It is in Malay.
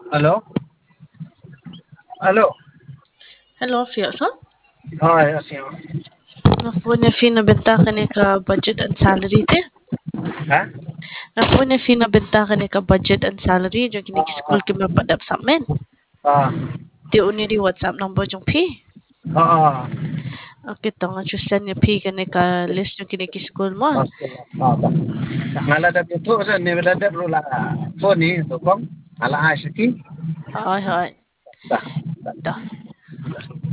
Alo, alo. Hello, Fiona. Hi, assim, ó. Ngafuna fina benta ni ka budget and salary te. Ha? Ngafuna fina benta ni ka budget and salary jo kini ki school Ah, ki mapadap sa men. ah, Ti uni di WhatsApp number jong pi. ah, Okay, to nga chusen ni pi ka ni ka list jo kini ki school mo. ah. Ngaladap itu sa niladap rula phone ni to kom ala asiki Hoy hoy. dah To.